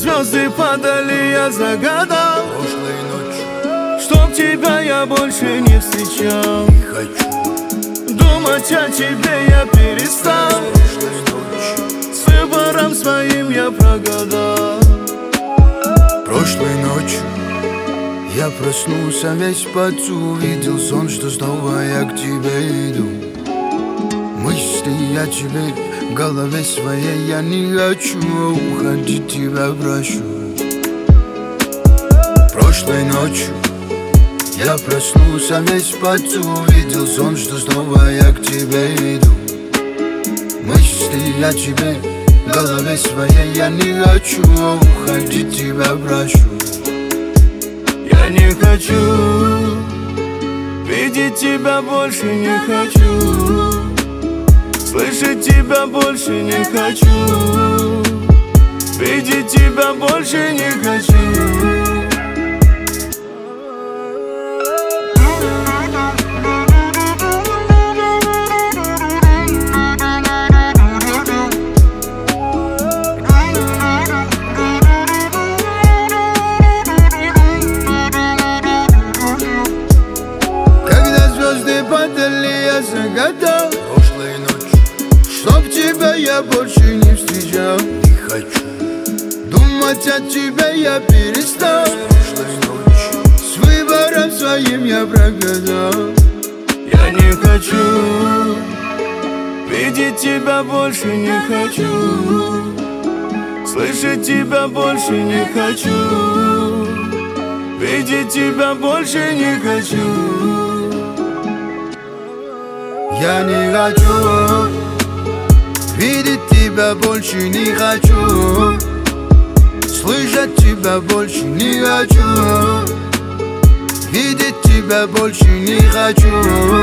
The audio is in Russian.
звезды падали, я загадал прошлой ночью, чтоб тебя я больше не встречал. не хочу Думать о тебе я перестал, прошлой ночью, с выбором своим я прогадал. прошлой ночью я проснулся весь под увидел сон, что снова я к тебе иду. Мысли о тебе в голове своей, я не хочу уходить, тебя прошу. Прошлой ночью я проснулся весь под увидел сон, что снова я к тебе иду. Мысли о тебе в голове своей, я не хочу уходить, тебя прошу. Я не хочу видеть тебя, больше не хочу слышать тебя, больше не хочу видеть тебя, больше не хочу. Я загадал прошлой ночью, чтоб тебя я больше не встречал. Не хочу думать о тебе, я перестал. Прошлой ночью с выбором своим я прогадал. Я не хочу видеть тебя, больше не хочу слышать тебя, больше не хочу видеть тебя, больше не хочу. Я не хочу видеть тебя, больше не хочу слышать тебя, больше не хочу видеть тебя, больше не хочу.